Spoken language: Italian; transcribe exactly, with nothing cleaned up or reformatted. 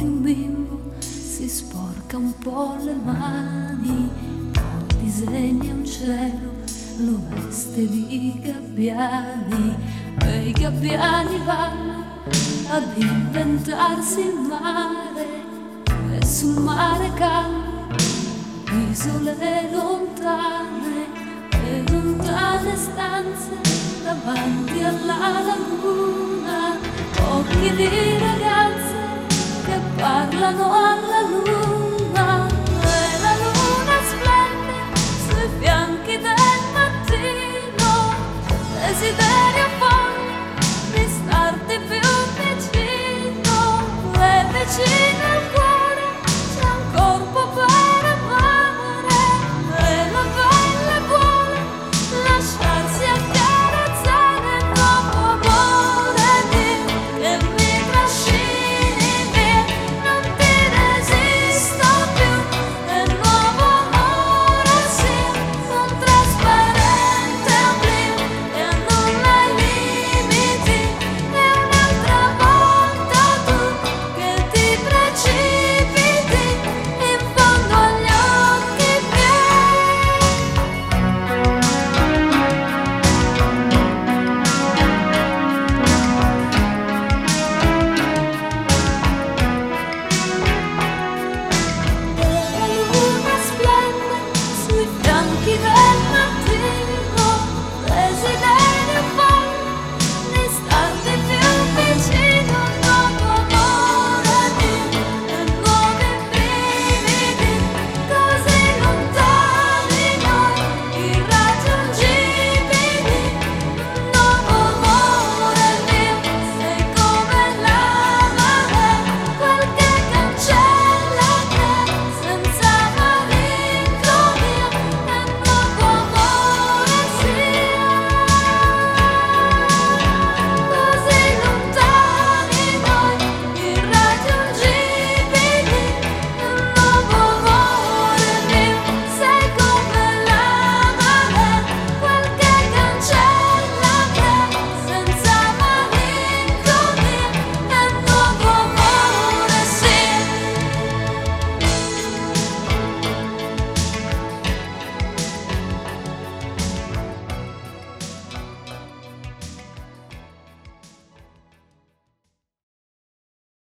di un bimbo si sporca un po' le mani, poi disegna un cielo, lo veste di gabbiani e i gabbiani vanno ad inventarsi il mare e sul mare calmo isole lontane e lontane stanze davanti alla laguna, occhi di ragazze che parlano alla luna.